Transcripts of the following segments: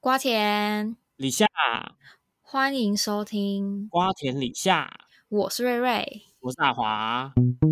瓜田李夏， 欢迎收听瓜田李夏， 我是瑞瑞， 我是大华。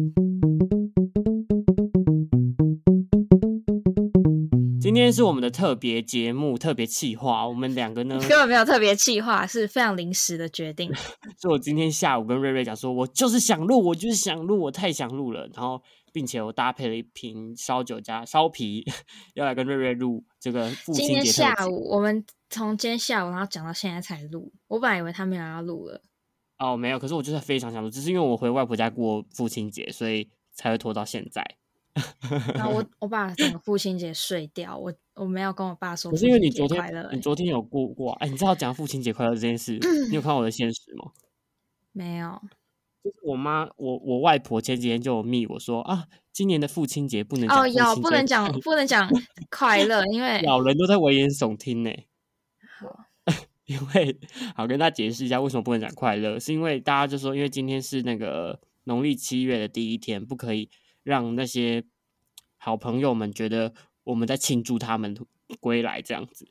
今天是我们的特别节目，特别企划。我们两个呢， 根本没有特别企划，是非常临时的决定。 所以我今天下午跟瑞瑞讲说，我就是想录，我太想录了。然后，并且我搭配了一瓶烧酒加烧啤，要来跟瑞瑞录这个父亲节特辑。 今天下午，我们从今天下午然后讲到现在才录，我本来以为他没有要录了。 哦，没有，可是我就是非常想录，只是因为我回外婆家过父亲节，所以才会拖到现在。 然后我把整个父亲节睡掉，我没有跟我爸说父可是因为亲节快乐。 你昨天有过哎，你知道讲父亲节快乐这件事，你有看我的现实吗？ 没有， 就是我外婆前几天就有密我说啊，今年的父亲节不能讲父亲节， 不能讲快乐，因为老人都在危言耸听呢。 好， 因为好跟大家解释一下为什么不能讲快乐，是因为大家就说，因为今天是那个农历7月的第一天，不可以让那些好朋友们觉得我们在庆祝他们归来这样子，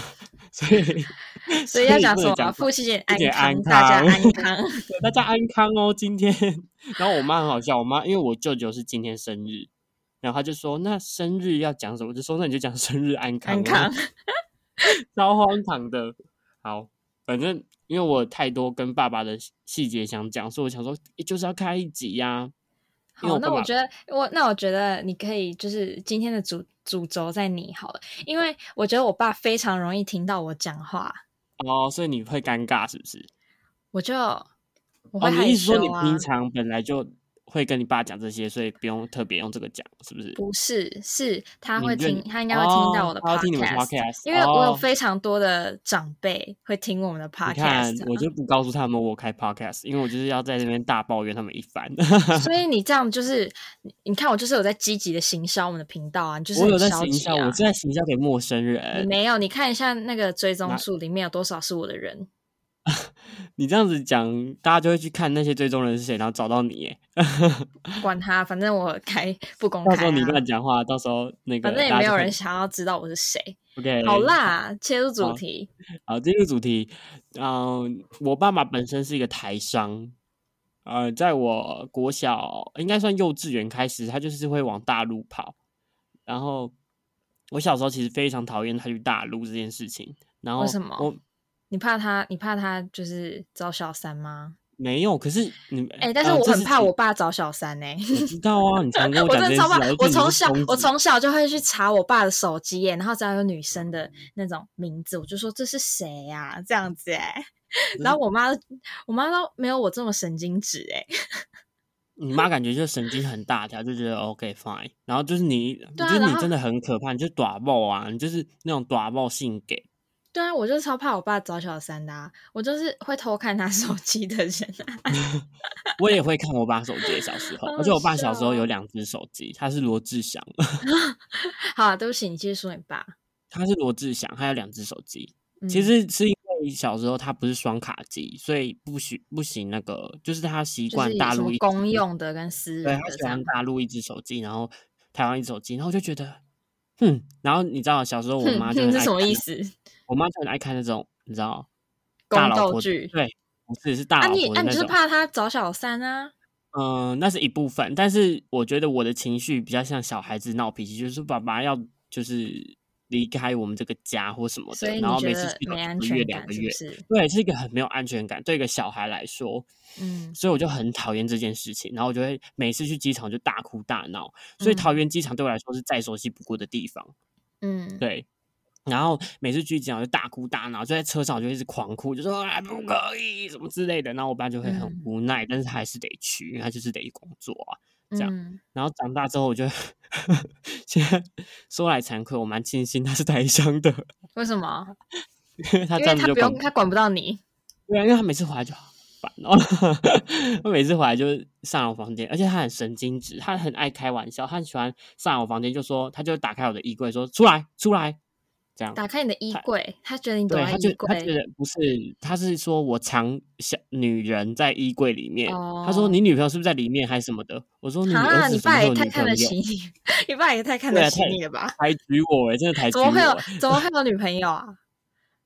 所以要讲什么？父亲节安康，大家安康， 大家安康哦。今天，然后我妈很好笑，我妈因为我舅舅是今天生日，然后她就说那生日要讲什么？就说那你就讲生日安康，超荒唐的。好，反正因为我太多跟爸爸的细节想讲，所以我想说就是要开一集呀。 好，那我觉得你可以就是今天的主轴在你好了，因为我觉得我爸非常容易听到我讲话。 哦，所以你会尴尬是不是？ 我会害羞啊。 你意思说你平常本来就会跟你爸讲这些，所以不用特别用这个讲，是不是？ 不是，是他会听，他应该会听到我的 podcast，因为我有非常多的长辈会听我们的 podcast。你看，我就不告诉他们我开 podcast， 因为我就是要在这边大抱怨他们一番。 所以你这样就是，你看我就是有在积极的行销我们的频道啊，你就是我有在行销，我是在行销给陌生人。 你没有，你看一下那个追踪数里面有多少是我的人。 你这样子讲，大家就会去看那些追踪人是谁，然后找到你耶。 管他，反正我开不公开， 到时候你乱讲话，到时候那个反正也没有人想要知道我是谁。 OK， 好啦，切入主题。 好，进入主题。我爸爸本身是一个台商，在我国小应该算幼稚园开始，他就是会往大陆跑。然后我小时候其实非常讨厌他去大陆这件事情。然后为什么？你怕他就是找小三吗？ 没有，可是你但是我很怕我爸找小三欸。 我知道啊，你常跟我讲这件事。 我从小就会去查我爸的手机耶，然后只要有女生的那种名字，我就说这是谁啊？这样子哎。然后我妈都没有我这么神经质哎。 你妈感觉就神经很大条，就觉得 OK fine， 然后就是你真的很可怕，你就是大爆啊，你就是那种大爆性给。 对啊，我就超怕我爸找小三的啊，我就是会偷看他手机的人啊。 我也会看我爸手机的小时候，而且我爸小时候有2只手机，他是罗志祥。 好啊，对不起，你继续说你爸。 他是罗志祥，他有2只手机。其实是因为小时候他不是双卡机，所以不行那个，就是他习惯大陆公用的跟私人的， 对，他喜欢大陆1只手机，然后台湾1只手机，然后我就觉得，然后你知道小时候我妈就很爱看， 是什么意思？ 我妈就很爱看那种你知道宫斗剧， 对，不是大老婆的那种。 你就是怕他找小三啊？ 那是一部分，但是我觉得我的情绪比较像小孩子闹脾气，就是爸爸要就是离开我们这个家或什么的，然后每次去没安全感， 2个月，对，是一个很没有安全感，对一个小孩来说，所以我就很讨厌这件事情，然后我就会每次去机场就大哭大闹，所以桃园机场对我来说是再熟悉不过的地方，对。然后每次去机场就大哭大闹，就在车上我就一直狂哭，就说不可以什么之类的。然后我爸就会很无奈，但是他还是得去，因为他就是得工作啊，这样。然后长大之后，我就现在说来惭愧，我蛮庆幸他是台商的。 为什么？ 因为他他管不到你。 对啊，因为他每次回来就好烦哦。他每次回来就是上我房间，而且他很神经质，他很爱开玩笑，他很喜欢上我房间，就说他就打开我的衣柜说出来。这样打开你的衣柜，他觉得你躲在衣柜。 他觉得不是，他是说我藏女人在衣柜里面。他说你女朋友是不是在里面还是什么的？我说你儿子什么时候有女朋友？ 你爸也太看得起你，你爸也太看得起你了吧？ 抬举我真的抬举我。 怎么会有女朋友啊？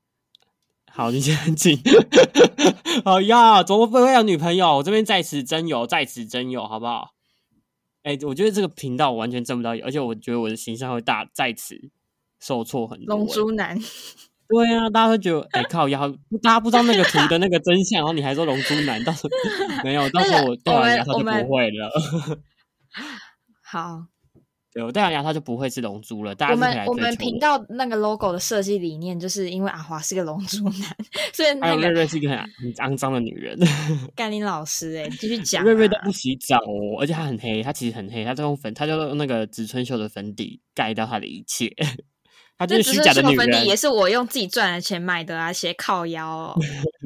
好，你先安静。好呀，怎么不会有女朋友？我这边在此真有，好不好？我觉得这个频道完全挣不到，而且我觉得我的形象会在此受挫很多。 龙珠男。 对啊，大家会觉得靠腰，大家不知道那个图的那个真相，然后你还说龙珠男，到时候没有，到时候我戴完牙套就不会了。 好， 对，我戴完牙套就不会是龙珠了。大家就可以来追求我们频道那个 logo 的设计理念，就是因为阿华是个龙珠男，所以还有瑞瑞是一个很肮脏的女人。 甘霖老师继续讲。 瑞瑞都不洗澡哦，而且她很黑，她其实很黑，她就用那个植村秀的粉底盖掉她的一切。她就是虚假的女人。粉底也是我用自己赚的钱买的啊，写靠腰哦。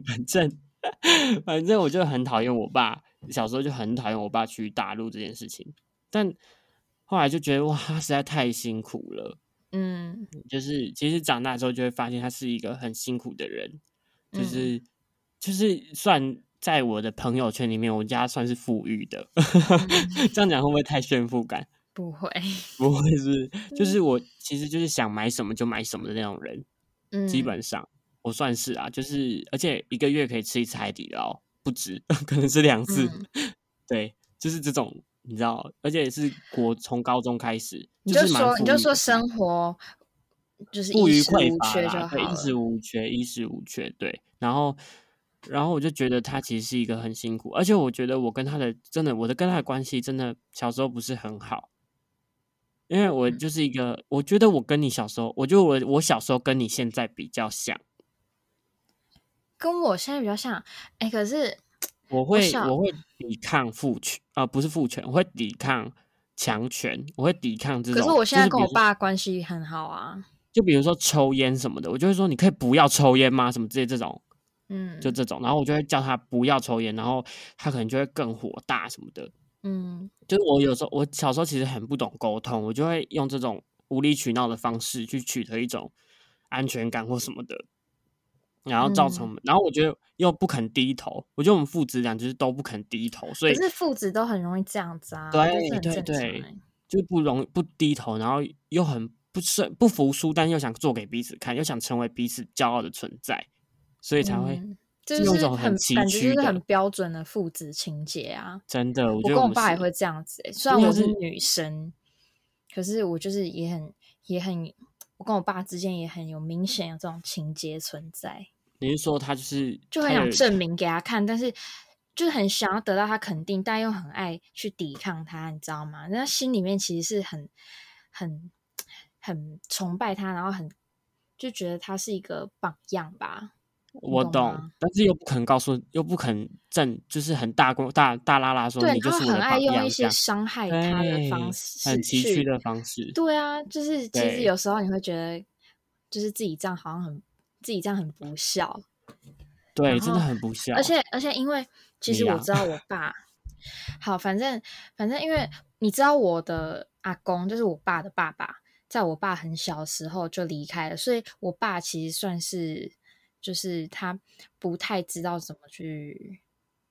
反正我就很讨厌我爸，小时候就很讨厌我爸去大陆这件事情，但后来就觉得哇，他实在太辛苦了。就是其实长大之后就会发现他是一个很辛苦的人，就是算在我的朋友圈里面，我家算是富裕的。这样讲会不会太炫富感？ 不会， 不会是，就是我其实就是想买什么就买什么的那种人。基本上我算是啊，就是而且一个月可以吃一次海底捞，不止，可能是2次。对，就是这种你知道，而且是从高中开始， 你就说生活就是不衣食无缺就好了， 对，衣食无缺，对。然后我就觉得他其实是一个很辛苦，而且我觉得我跟他的关系真的小时候不是很好。因为我就是一个，我觉得我跟你小时候，我觉得我小时候跟你现在比较像， 跟我现在比较像。可是我会抵抗父权，不是父权，我会抵抗强权，我会抵抗这种。 可是我现在跟我爸关系很好啊。 就比如说抽烟什么的，我就会说你可以不要抽烟吗？什么之类这种，就这种，然后我就会叫他不要抽烟，然后他可能就会更火大什么的。就是我小时候其实很不懂沟通，我就会用这种无理取闹的方式去取得一种安全感或什么的，然后然后我觉得又不肯低头，我觉得我们父子俩就是都不肯低头，所以可是父子都很容易这样子啊。 对，就是不低头，然后又很不服输，但又想做给彼此看，又想成为彼此骄傲的存在，所以才会。 就是用一种很崎岖的， 感觉就是很标准的父子情节啊！ 真的，我觉得我跟我爸也会这样子。虽然我是女生，可是我就是也很，我跟我爸之间也很有明显有这种情节存在。 你是说他就很想证明给他看，但是就是很想要得到他肯定，但又很爱去抵抗他，你知道吗？那心里面其实是很崇拜他，然后就觉得他是一个榜样吧。 我懂，但是又不肯就是很大拉拉说你就是我的榜样， 很爱用一些伤害他的方式， 很崎岖的方式。 对啊，就是其实有时候你会觉得，就是自己这样很不孝。 对，真的很不孝。 而且因为其实我知道我爸，好，反正因为你知道我的阿公就是我爸的爸爸，在我爸很小的时候就离开了，所以我爸其实算是。就是他不太知道怎么去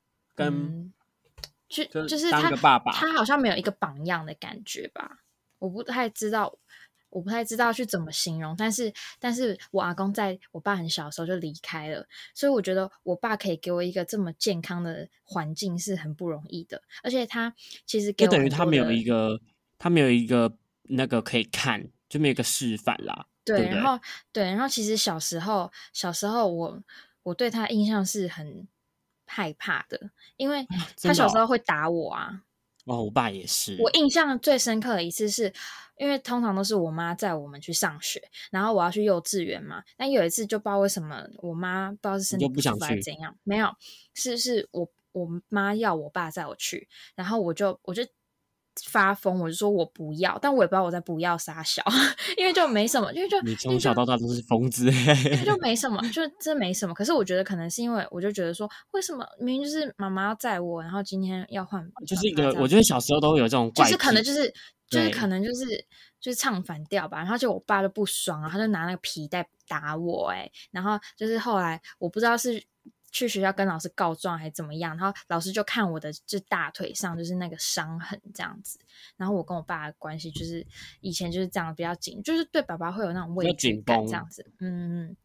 就是当个爸爸， 他好像没有一个榜样的感觉吧。我不太知道去怎么形容，但是我阿公在我爸很小的时候就离开了，所以我觉得我爸可以给我一个这么健康的环境是很不容易的，而且他其实给我就等于他没有一个那个可以看，就没有一个示范啦。对， 然后其实小时候我对他印象是很害怕的，因为他小时候会打我啊。 我爸也是。 我印象最深刻的一次是因为通常都是我妈载我们去上学，然后我要去幼稚园嘛。但有一次就不知道为什么我妈不知道是身体不舒服还是怎样，没有，是我妈要我爸载我去，然后我就发疯，我就说我不要，但我也不知道我在不要傻小，因为就没什么，因为你从小到大都是疯子， 因为就没什么，就真没什么。可是我觉得可能是因为我就觉得说，为什么明明就是妈妈要载我，然后今天要换， 就是一个我觉得小时候都会有这种怪， 就是可能就是唱反调吧。然后就我爸就不爽了，他就拿那个皮带打我，然后就是后来我不知道是。去学校跟老师告状还是怎么样，然后老师就看我的就大腿上就是那个伤痕这样子，然后我跟我爸的关系就是以前就是这样比较紧，就是对爸爸会有那种畏惧感这样子，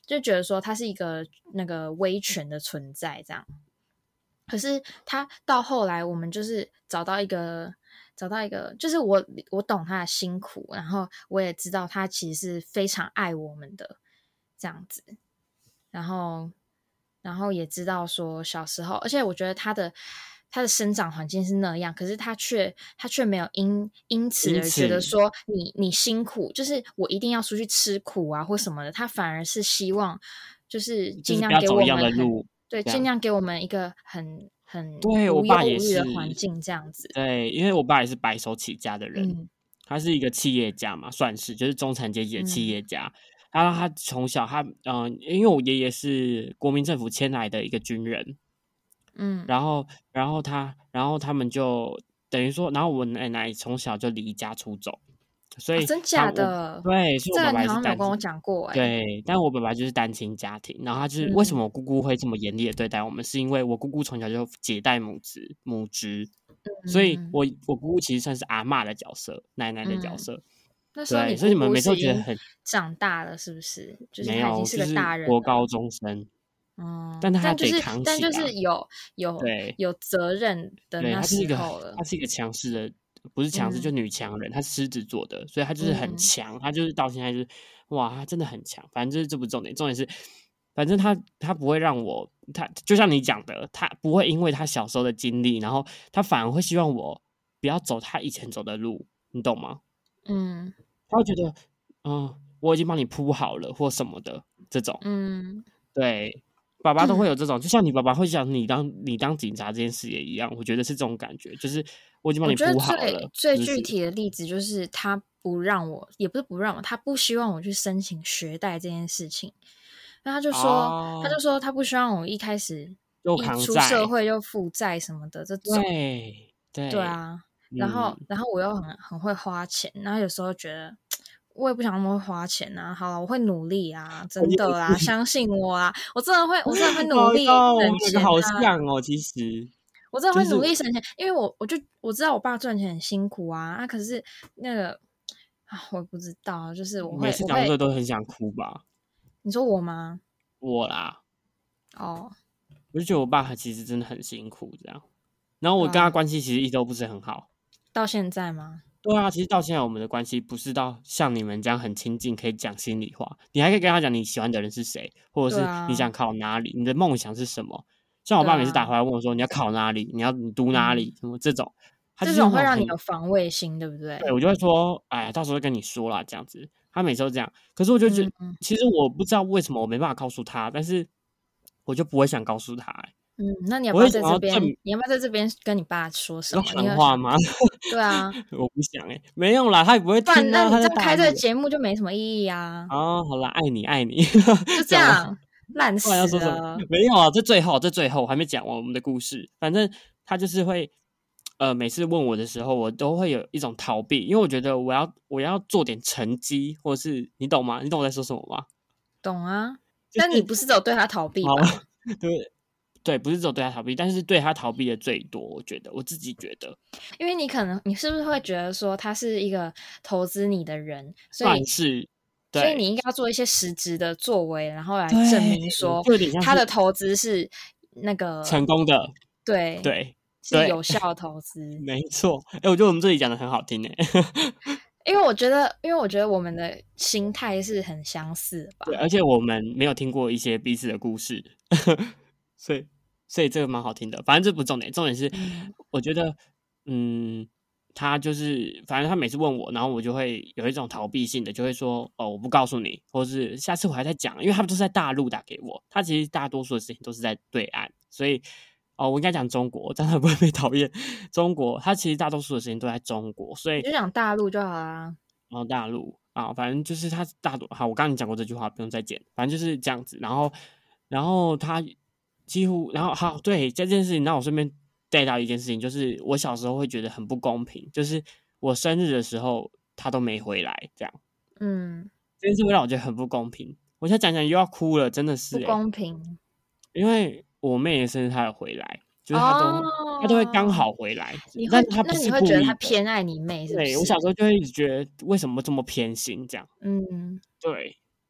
就觉得说他是一个那个威权的存在这样。可是他到后来，我们就是找到一个，就是我懂他的辛苦，然后我也知道他其实是非常爱我们的这样子，然后也知道说小时候，而且我觉得他的生长环境是那样，可是他却没有因此而觉得说你辛苦，就是我一定要出去吃苦啊或什么的，他反而是希望就是尽量给我们对，尽量给我们一个很对， 无我爸也是忧无虑的环境这样子。 对，因为我爸也是白手起家的人，他是一个企业家嘛，算是就是中产阶级的企业家。然后他从小因为我爷爷是国民政府迁来的一个军人，然后他们就等于说，然后我奶奶从小就离家出走。所以真假的？ 对，所以我爸爸也是单亲， 这个你好像没有跟我讲过对，但我爸爸就是单亲家庭，然后他就是为什么我姑姑会这么严厉的对待我们，是因为我姑姑从小就姐带母职，所以我姑姑其实算是阿嬷的角色，奶奶的角色。 那时候所以你们每次都觉得很长大了，是不是？就是没有， 他已经是个大人， 国高中生。但他得扛起， 但就是有责任的那时候了。 他是一个强势的。不是强势，就女强人，她是狮子座的，所以她就是很强，她就是到现在就是哇，她真的很强。反正就是这不重点，重点是，反正她不会让我，她就像你讲的，她不会因为她小时候的经历，然后她反而会希望我不要走她以前走的路，你懂吗？她会觉得，我已经帮你铺好了或什么的这种，对。爸爸都会有这种，就像你爸爸会想你当警察这件事也一样，我觉得是这种感觉，就是我已经帮你铺好了。 最具体的例子就是他不让我，也不是不让我，他不希望我去申请学贷这件事情。那他就说他不希望我一开始一出社会就负债什么的这种。对啊，然后我又很会花钱，然后有时候觉得。我也不想那么会花钱啊，好了，我会努力啊，真的啦，相信我啊，我真的会努力省钱啊。 好像哦，其实我真的会努力省钱，因为我知道我爸赚钱很辛苦啊，可是那个我不知道，就是我每次讲这个都很想哭吧？ 你说我吗？ 我啦，我就觉得我爸其实真的很辛苦这样，然后我跟他关系其实一直都不是很好， 到现在吗？ 对啊，其实到现在我们的关系不是到像你们这样很亲近，可以讲心里话。你还可以跟他讲你喜欢的人是谁，或者是你想考哪里，你的梦想是什么。像我爸每次打回来问我说你要考哪里，你读哪里，什么这种， 这种会让你有防卫心，对不对？ 对，我就会说，哎呀，到时候跟你说啦，这样子。他每次都这样，可是我就觉得，其实我不知道为什么我没办法告诉他，但是我就不会想告诉他。 那你要不要在这边？你要不要在这边跟你爸说什么？ 喊话吗？ 对啊， 我不想没有啦，他也不会听啊。 那你这样开这个节目就没什么意义啊。 好啦，爱你， 就这样烂死了。 没有啊，这最后我还没讲完我们的故事。反正他就是会，每次问我的时候，我都会有一种逃避，因为我觉得我要做点成绩，或者是你懂吗？你懂我在说什么吗？ 懂啊，但你不是只有对他逃避吧？ 对，不是只有对他逃避，但是对他逃避的最多，我自己觉得， 因为你是不是会觉得说他是一个投资你的人，所以你应该要做一些实质的作为，然后来证明说他的投资是那个成功的， 对，是有效的投资， 没错。我觉得我们这里讲的很好听因为我觉得我们的心态是很相似的吧， 对，而且我们没有听过一些彼此的故事，所以这个蛮好听的。反正这不重点，重点是我觉得，他就是反正他每次问我，然后我就会有一种逃避性的，就会说我不告诉你，或是下次我还在讲，因为他们都是在大陆打给我，他其实大多数的事情都是在对岸，所以我应该讲中国，这样不会被讨厌。中国他其实大多数的时间都在中国，所以你就讲大陆就好啦。 然后大陆反正就是他好，我刚刚讲过这句话，不用再剪，反正就是这样子。然后他几乎，然后好，对，在这件事情让我顺便带到一件事情，就是我小时候会觉得很不公平，就是我生日的时候他都没回来，这样，这件事会让我觉得很不公平。我现在讲又要哭了，真的是不公平， 因为我妹的生日他有回来，就是他都会刚好回来，但他不是故意的。 那你会觉得他偏爱你妹是不是？ 对，我小时候就会一直觉得为什么这么偏心这样，对。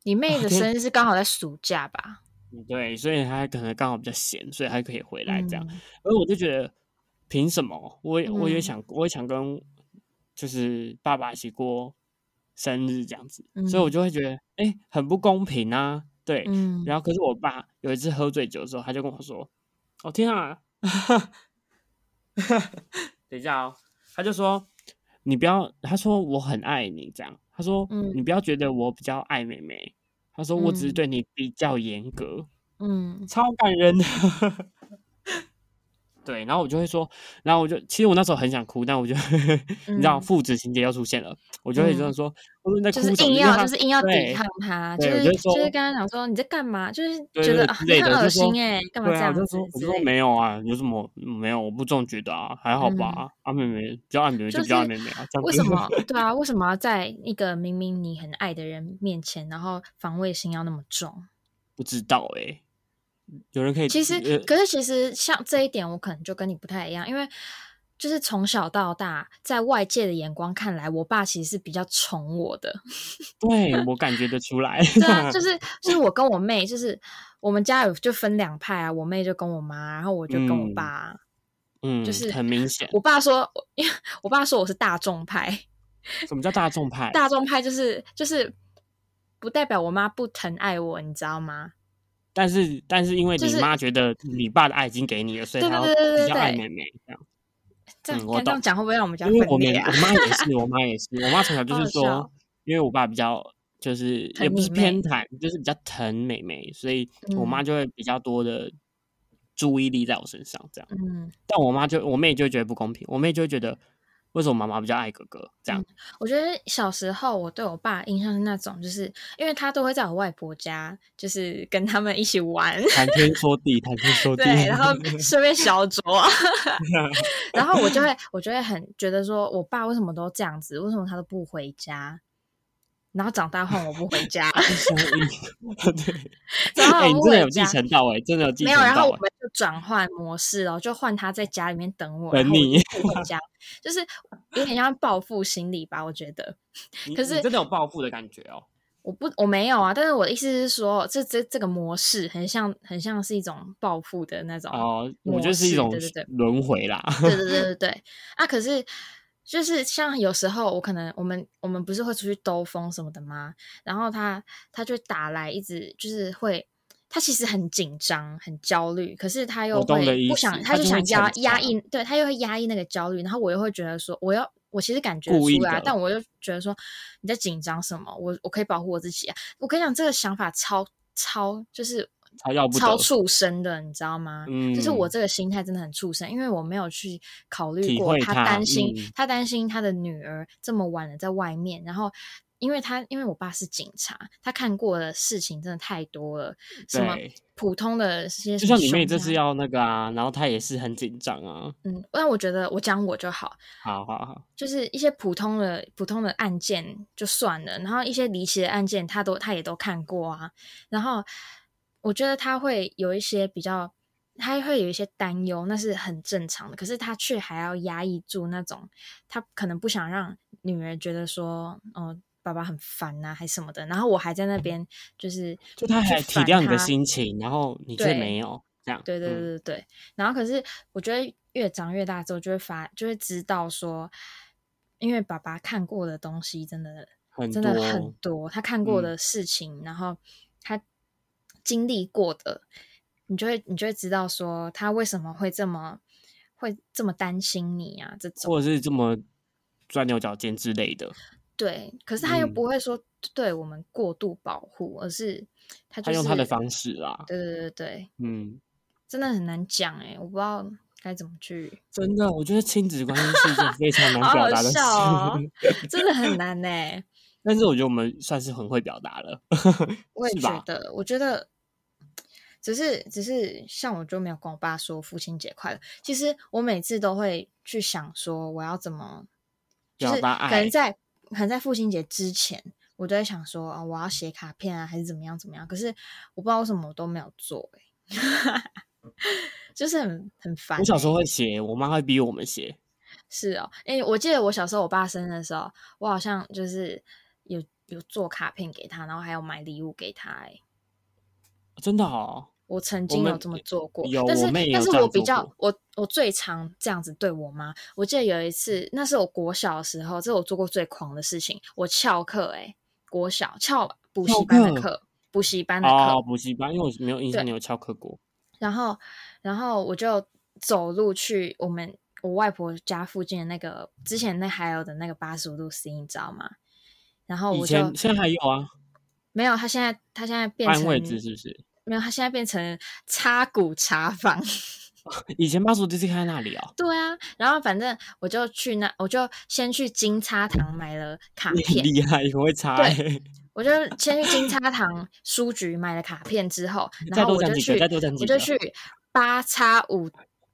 你妹的生日是刚好在暑假吧？ 对，所以他可能刚好比较闲，所以他可以回来这样。而我就觉得，凭什么？我也想跟就是爸爸一起过生日这样子，所以我就会觉得，很不公平啊。对，然后可是我爸有一次喝醉酒的时候，他就跟我说：“哦天啊，等一下哦。”他就说：“你不要。”他说：“我很爱你。”这样，他说：“你不要觉得我比较爱妹妹。”他说：“我只是对你比较严格。”超感人的。对，然后我就会说，然后其实我那时候很想哭，但我就你知道父子情节又出现了，我就会这样说，我说你在哭什么？ 就是硬要抵抗他，就是跟他讲说你在干嘛？就是觉得你很恶心干嘛这样子？ 我就说没有啊，有什么没有？我不这么觉得啊，还好吧。啊妹妹比较爱妹妹就比较爱妹妹啊， 为什么？对啊，为什么要在一个明明你很爱的人面前，然后防卫心要那么重？ 不知道有人可以可是其实像这一点，我可能就跟你不太一样，因为就是从小到大，在外界的眼光看来，我爸其实是比较宠我的。 对，我感觉得出来。 对啊，就是我跟我妹，就是我们家就分两派啊，我妹就跟我妈，然后我就跟我爸。就是很明显。 我爸说我是大众派。 什么叫大众派？ 大众派就是不代表我妈不疼爱我，你知道吗？ 但是因为你妈觉得你爸的爱已经给你了，所以她比较爱妹妹这样。 我懂。这样讲会不会让我们家分裂啊？ 我妈也是，我妈从小就是说，因为我爸比较就是也不是偏袒，就是比较疼妹妹，所以我妈就会比较多的注意力在我身上这样。但我妹就会觉得不公平，我妹就会觉得为什么妈妈比较爱哥哥这样。 我觉得小时候我对我爸印象是那种，就是因为他都会在我外婆家，就是跟他们一起玩， 谈天说地， 对，然后顺便小酌。然后我就会很觉得说，我爸为什么都这样子？为什么他都不回家？然后长大后我不回家。 对， 然后你真的有继承到真的有继承到。 没有，然后我们就转换模式就换他在家里面等我， 等你不回家，就是有点像报复心理吧，我觉得。可是你真的有报复的感觉哦。 我没有啊，但是我的意思是说，这个模式很像是一种报复的那种我觉得是一种轮回啦。 对啊，可是就是像有时候我们不是会出去兜风什么的吗？然后他就打来，一直就是会，他其实很紧张很焦虑，可是他又会不想，他就想压抑，对，他又会压抑那个焦虑，然后我又会觉得说我其实感觉出来，但我又觉得说你在紧张什么？我可以保护我自己啊！我跟你讲，这个想法就是超畜生的，你知道吗？就是我这个心态真的很畜生，因为我没有去考虑过他担心他的女儿这么晚了在外面，然后因为我爸是警察，他看过的事情真的太多了，什么普通的些， 就像你妹这次要那个啊，然后他也是很紧张啊。 但我觉得我讲我就好， 好， 就是一些普通的案件就算了，然后一些离奇的案件他也都看过啊，然后我觉得他会有一些担忧，那是很正常的，可是他却还要压抑住那种，他可能不想让女儿觉得说爸爸很烦啊还什么的，然后我还在那边就他还体谅你的心情，然后你却没有这样。 对，然后可是我觉得越长越大之后就会知道说，因为爸爸看过的东西真的很多，他看过的事情，然后他经历过的，你就会知道说他为什么会这么担心你啊，这种或者是这么钻牛角尖之类的。 对，可是他又不会说对我们过度保护，而是他用他的方式啦。 对，真的很难讲我不知道该怎么去。 真的，我觉得亲子关系是一件非常难表达的事， 好真的很难但是我觉得我们算是很会表达了。 我也觉得，我觉得只是像我就没有跟我爸说父亲节快乐。其实我每次都会去想说我要怎么表达爱， 可能在父亲节之前，我都会想说我要写卡片啊，还是怎么样。可是我不知道为什么我都没有做就是很烦。 我小时候会写，我妈会逼我们写。 是我记得我小时候我爸生日的时候，我好像就是有做卡片给他，然后还有买礼物给他。 真的哦。 我曾经有这么做过， 有但是我妹也有但是这样做我比较过我最常这样子对我妈。我记得有一次，那是我国小的时候，这是我做过最狂的事情。我翘课国小翘补习班的课，补习班的课补习班，因为我没有印象你有翘课过。 然后我就走路去我外婆家附近的那个之前还有的那个85度C，你知道吗？然后我就现在还有啊？ 没有，他现在变成搬位置是不是？ 没有，他现在变成插骨茶坊。 以前85度 C 开在那里啊？ 对啊，然后反正我就先去金叉堂买了卡片。 厉害，我会插。 对，我就先去金叉堂书局买了卡片之后，然后我就去8x5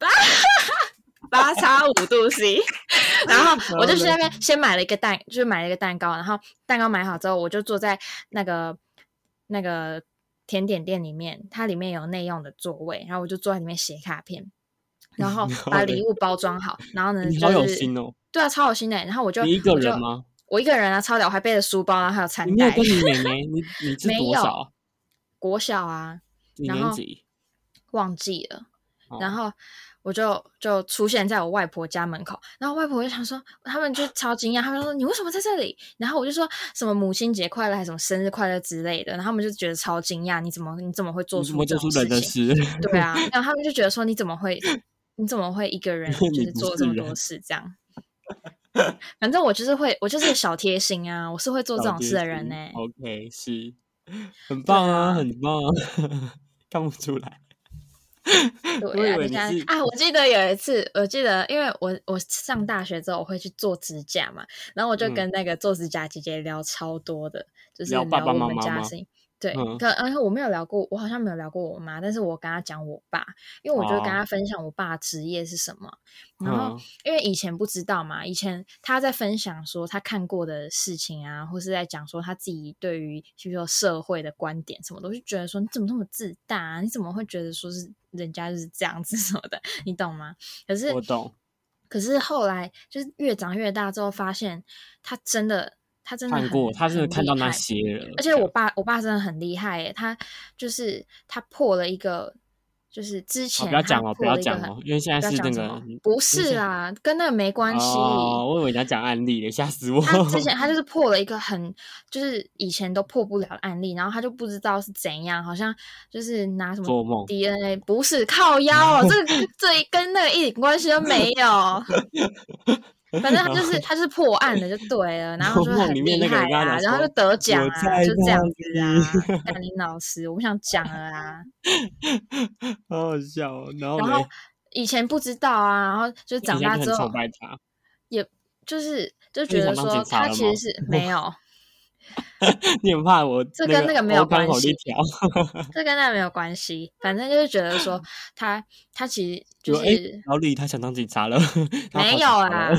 度 C， 然后我就去那边先买了一个蛋糕，然后蛋糕买好之后，我就坐在那个甜点店里面，它里面有内用的座位，然后我就坐在里面写卡片，然后把礼物包装好，然后呢， 你好有心哦。 对啊，超有心的。然后你一个人吗？ 我一个人啊，超屌，我还背着书包，然后还有餐袋。 你没有跟你妹妹？你是多少？ 国小啊。 几年级？ 忘记了。然后我就出现在我外婆家门口，然后外婆就想说，他们就超惊讶，他们说你为什么在这里？然后我就说什么母亲节快乐还是什么生日快乐之类的，然后他们就觉得超惊讶，你怎么会做出这种事情？ 人的事？ 对啊，然后他们就觉得说你怎么会一个人就是做这么多事这样？反正我就是个小贴心啊，我是会做这种事的人呢。 OK， 是很棒啊，很棒啊，看不出来。 对啊，我记得有一次，因为我上大学之后我会去做指甲嘛，然后我就跟那个做指甲姐姐聊超多的，就是聊我们家的事情。对，而且我没有聊过，我好像没有聊过我妈，但是我跟她讲我爸，因为我就跟她分享我爸的职业是什么。然后因为以前不知道嘛，以前他在分享说他看过的事情啊，或是在讲说他自己对于比如说社会的观点什么的，我就觉得说你怎么那么自大啊？你怎么会觉得说是人家就是这样子什么的？你懂吗？ 我懂。 可是后来就是越长越大之后，发现他真的看过，他是看到那些人， 而且我爸真的很厉害耶，他破了一个，就是之前不要讲哦，因为现在是那个不是啦，跟那个没关系。 我以为你要讲案例了，吓死我。 他就是破了一个就是以前都破不了的案例，然后他就不知道是怎样，好像就是拿什么做梦 DNA， 不是靠腰哦，这跟那个一点关系都没有。反正他就是破案的就对了，然后就很厉害啊，然后就得奖啊，就这样子啊。甘霖老师，我不想讲了啊， 好好笑哦。然后以前不知道啊，然后就长大之后，也就觉得说他其实是没有。 你很怕我？ 这跟那个没有关系，这跟那个没有关系。反正就是觉得说他其实就是老李他想当警察了， 没有啦。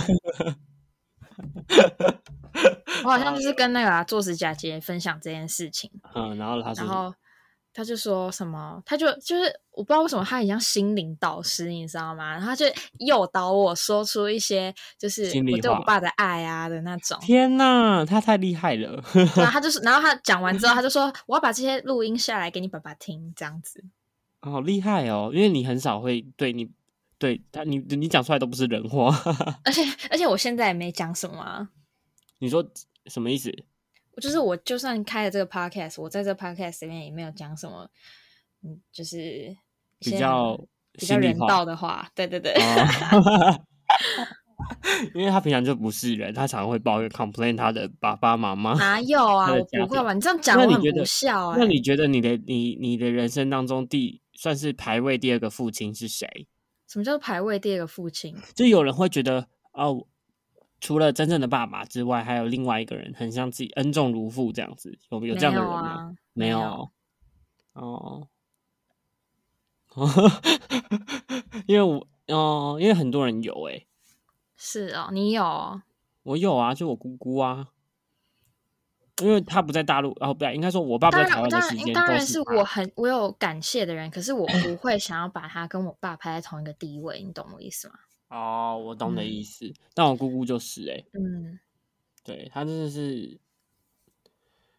我好像就是跟那个做指甲姐分享这件事情， 然后他就说什么，他就是我不知道为什么他很像心灵导师，你知道吗？然后他就诱导我说出一些就是我对我爸的爱啊的那种。 天哪，他太厉害了！ 对啊，然后他讲完之后，他就说我要把这些录音下来给你爸爸听，这样子。 好厉害哦，因为你很少会你讲出来都不是人话。 而且我现在也没讲什么啊。 你说什么意思？ 我就算开了这个 podcast， 我在这个 podcast 里面也没有讲什么，就是比较人道的话。对对对。 因为他平常就不是人，他常会抱怨 complain 他的爸爸妈妈。 哪有啊，我不会吧？你这样讲我很不孝。 那你觉得你的人生当中算是排位第二个父亲是谁？ 什么叫排位第二个父亲？ 就有人会觉得除了真正的爸爸之外，还有另外一个人很像自己恩重如父这样子，有这样的人吗？没有。因为很多人有是哦，你有哦？ 我有啊，就我姑姑啊，因为他不在大陆，不对，应该说我爸不在台湾的时间， 当然是我有感谢的人，可是我不会想要把他跟我爸排在同一个地位，你懂我意思吗？ 我懂的意思，但我姑姑就是嗯， 对，他真的是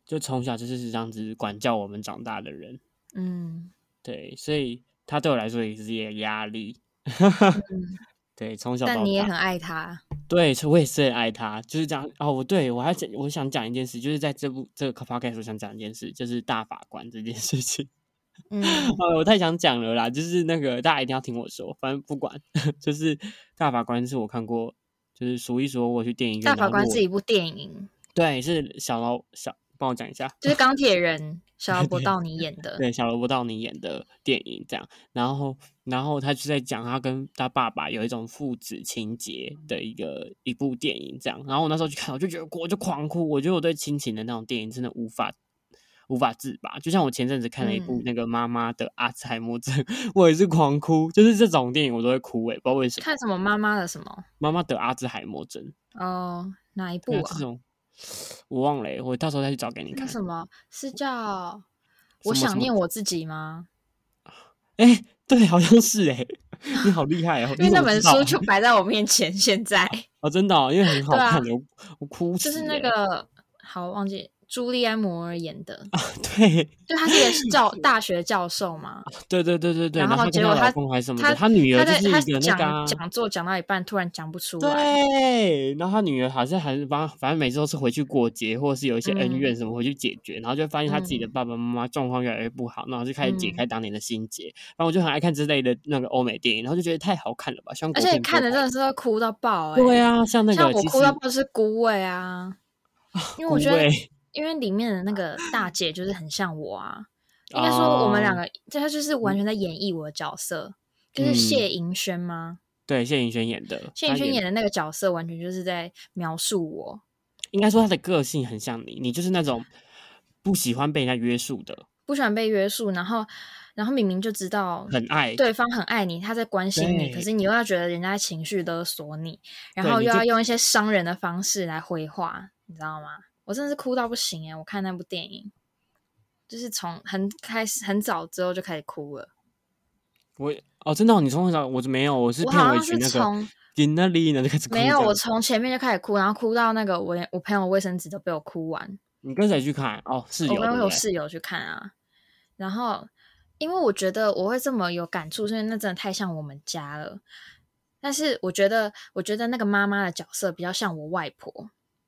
就从小就是这样子管教我们长大的人。对，所以他对我来说也是一个压力。对，从小到大。 但你也很爱他。 对，我也是很爱他，就是这样。对，我想讲一件事，就是在这个 podcast 我想讲一件事，就是大法官这件事情。我太想讲了啦，就是那个大家一定要听我说，反正不管，就是大法官是我看过，就是数一数我去电影院。 大法官是一部电影， 对，是帮我讲一下， 就是钢铁人小劳勃道尼演的。 对，小劳勃道尼演的电影这样。然后他就在讲他跟他爸爸有一种父子情节的一部电影这样。然后我那时候去看，我就觉得我就狂哭，我觉得我对亲情的那种电影真的无法自拔。就像我前阵子看了一部那个妈妈的阿兹海默症，我也是狂哭，就是这种电影我都会哭不知道为什么。 看什么妈妈的什么？ 妈妈得阿兹海默症。 哪一部啊？ 这种我忘了我到时候再去找给你看。 那什么是叫我想念我自己吗？ 对，好像是你好厉害哦！ 因为那本书就摆在我面前，现在真的因为很好看我哭死。 就是那个好忘记朱莉安·摩尔演的对， 就他是一个大学教授嘛。 对， 然后结果他女儿就是一个那个讲座讲到一半突然讲不出来。 对，然后他女儿好像还是反正每次都是回去过节，或者是有一些恩怨什么回去解决，然后就发现他自己的爸爸妈妈状况越来越不好，然后就开始解开当年的心结。然后我就很爱看之类的那个欧美电影，然后就觉得太好看了吧， 而且看的真的是会哭到爆对啊，像那个我哭到爆是孤味啊，因为我觉得因为里面的那个大姐就是很像我啊，应该说我们两个，她就是完全在演绎我的角色，就是谢盈萱吗？ 对，谢盈萱演的， 谢盈萱演的那个角色完全就是在描述我。 应该说她的个性很像你就是那种不喜欢被人家约束的， 不喜欢被约束，然后明明就知道很爱对方很爱你，他在关心你，可是你又要觉得人家情绪勒索你，然后又要用一些伤人的方式来回话，你知道吗？我真的是哭到不行我看那部电影就是从很早之后就开始哭了。 真的你从很早，我没有，我是片尾曲那个in那里呢就开始哭。 没有，我从前面就开始哭，然后哭到那个我朋友卫生纸都被我哭完。 你跟谁去看？室友。 我跟我室友去看啊。然后因为我觉得我会这么有感触，因为那真的太像我们家了。但是我觉得那个妈妈的角色比较像我外婆。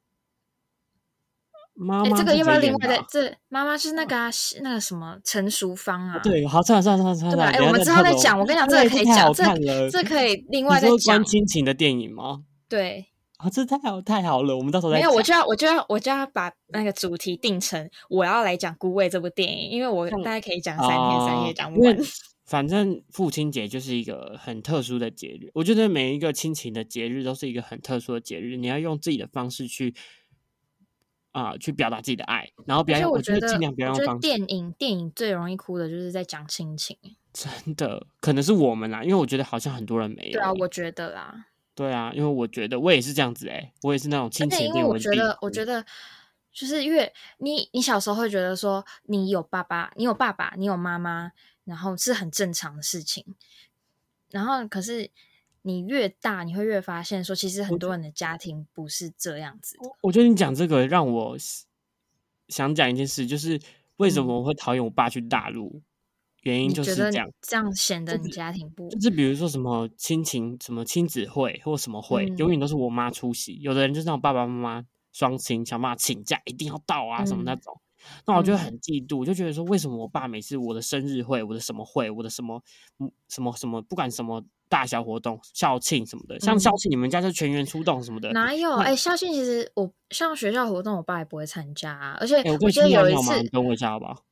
妈妈这个要不要另外的？这妈妈是那个那个什么陈淑芳啊？ 对，好，算了， 对吧？我们之后再讲。我跟你讲，这个可以讲，这可以另外再讲。 你说关亲情的电影吗？ 对。 这太好了，我们到时候再讲。 没有，我就要把那个主题定成我要来讲《孤味》这部电影，因为我大概可以讲3天3夜讲不完。 反正父亲节就是一个很特殊的节日，我觉得每一个亲情的节日都是一个很特殊的节日，你要用自己的方式去表达自己的爱，然后我觉得尽量不要用方式。 电影最容易哭的就是在讲亲情。 真的，可能是我们啦，因为我觉得好像很多人没有。 对啊，我觉得啦。 对啊，因为我觉得我也是这样子我也是那种亲情的电影。 我觉得就是你小时候会觉得说你有爸爸你有妈妈，然后是很正常的事情，然后可是你越大你会越发现说其实很多人的家庭不是这样子的。 我觉得你讲这个让我想讲一件事，就是为什么我会讨厌我爸去大陆，原因就是这样。 这样显得你家庭不就是比如说什么亲情什么亲子会或什么会，永远都是我妈出席，有的人就是那种爸爸妈妈双亲想办法请假一定要到啊什么那种，那我就很嫉妒，我就觉得说为什么我爸每次我的生日会我的什么会我的什么不管什么大小活动校庆什么的，像校庆你们家就全员出动什么的， 哪有校庆其实我像学校活动我爸也不会参加啊，而且我记得有一次你跟我一下好不好？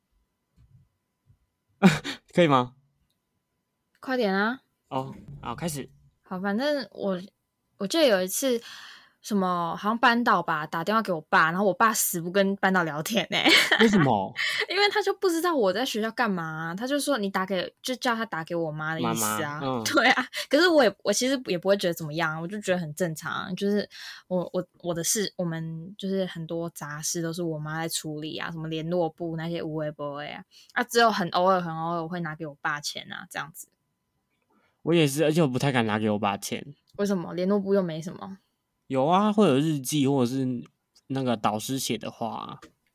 可以吗？ 快点啊！ 好，开始。 好，反正我记得有一次什么好像班导吧打电话给我爸，然后我爸死不跟班导聊天为什么？ 因为他就不知道我在学校干嘛他就说就叫他打给我妈的意思啊。对啊，可是我其实也不会觉得怎么样，我就觉得很正常，就是我的事，我们就是很多杂事都是我妈在处理啊，什么联络簿那些有的没的只有很偶尔我会拿给我爸钱啊，这样子。 我也是，而且我不太敢拿给我爸钱。 为什么？联络簿又没什么。 有啊，会有日记或者是那个导师写的话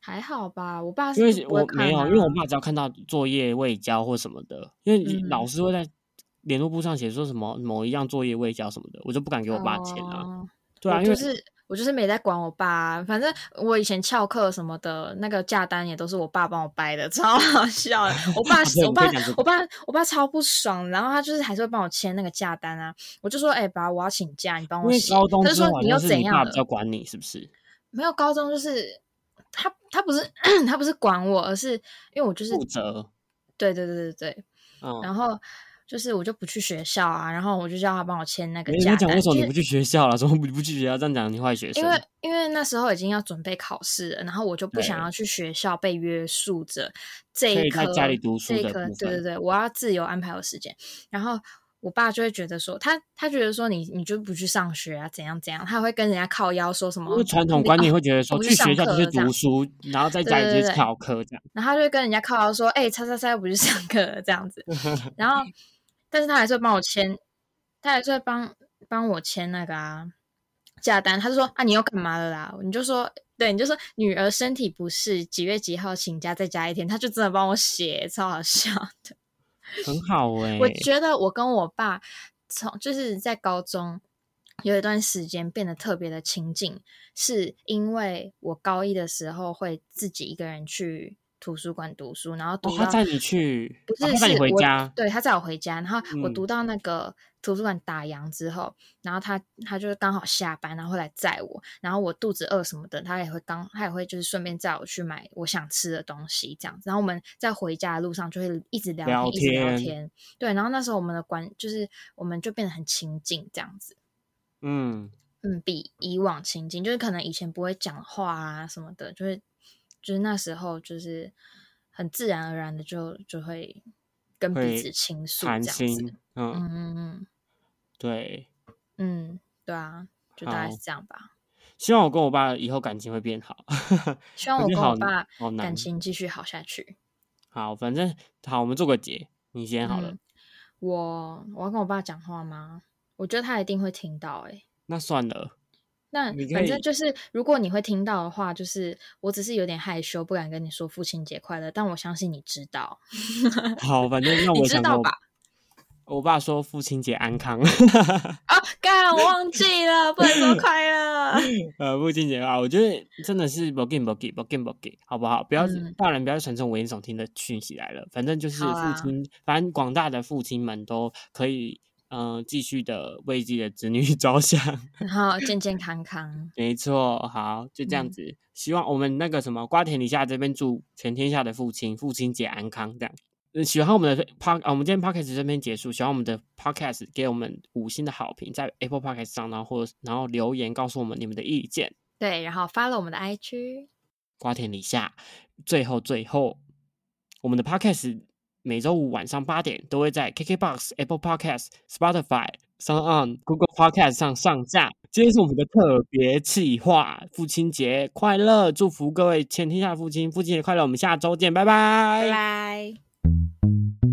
还好吧，我爸因为是不会看没有，因为我爸只要看到作业未交或什么的，因为老师会在联络簿上写说什么某一样作业未交什么的，我就不敢给我爸钱啊。对啊， 我就是没在管我爸，反正我以前翘课什么的，那个假单也都是我爸帮我掰的，超好笑的。我爸超不爽，然后他就是还是会帮我签那个假单啊。我就说，爸，我要请假，你帮我写。 因为高中他就说你又怎样了？ 你爸比较管你是不是？ 没有，高中就是他不是他不是管我，而是因为我就是负责。 对，然后。就是我就不去学校啊，然后我就叫他帮我签那个假单。 你讲为什么你不去学校了？怎么不去学校？这样讲你坏学生。 因为那时候已经要准备考试了，然后我就不想要去学校被约束着这一科， 可以在家里读书的部分。 对，我要自由安排我时间。然后我爸就会觉得说，他觉得说你就不去上学啊，怎样，他会跟人家靠腰说什么？ 因为传统观念会觉得说，去学校就是读书，然后在家里就是翘课这样。 然后他就会跟人家靠腰说，叉又不去上课这样子，然后。但是他还是会帮我签，他还是会帮我签那个假单。他就说你又干嘛了啦？你就说女儿身体不适，几月几号请假再加1天，他就真的帮我写，超好笑的， 很好我觉得我跟我爸就是在高中有一段时间变得特别的亲近，是因为我高1的时候会自己一个人去图书馆读书，然后读到他载你去， 不是他载你回家， 对，他载我回家，然后我读到那个图书馆打烊之后，然后他就刚好下班，然后会来载我，然后我肚子饿什么的，他也会就是顺便载我去买我想吃的东西这样子，然后我们在回家的路上就会一直聊天，一直聊天，对，然后那时候我们的就是我们就变得很亲近这样子，比以往亲近，就是可能以前不会讲话啊什么的，就是那时候就是很自然而然的就会跟彼此倾诉这样子， 对， 对啊，就大概是这样吧。 希望我跟我爸以后感情会变好， 希望我跟我爸感情继续好下去。 好，反正好，我们做个结，你先好了。 我要跟我爸讲话吗？我觉得他一定会听到那算了。 那反正就是，如果你会听到的话，就是我只是有点害羞，不敢跟你说父亲节快乐，但我相信你知道。 好，反正那你知道吧？ 我爸说父亲节安康。 干，我忘记了，不能说快乐。 父亲节啊，我觉得真的是不给，好不好？不要大人不要传这种危言耸听的讯息来了。反正就是父亲，反正广大的父亲们都可以。继续的为自己的子女着想， 然后健健康康。 没错，好，就这样子。希望我们那个什么瓜田李下这边祝全天下的父亲节安康。这样，喜欢我们的我们今天 podcast 这边结束。喜欢我们的 podcast， 给我们5星的好评，在 Apple Podcast 上，然后留言告诉我们你们的意见。 对，然后follow我们的 IG 瓜田李下。最后，我们的 podcast。每周5晚上8点都会在 KKBOX、Apple Podcast、Spotify、SoundOn、Google Podcast 上架。今天是我们的特别企划，父亲节快乐！祝福各位全天下的父亲，父亲节快乐！我们下周见，拜拜， 拜拜。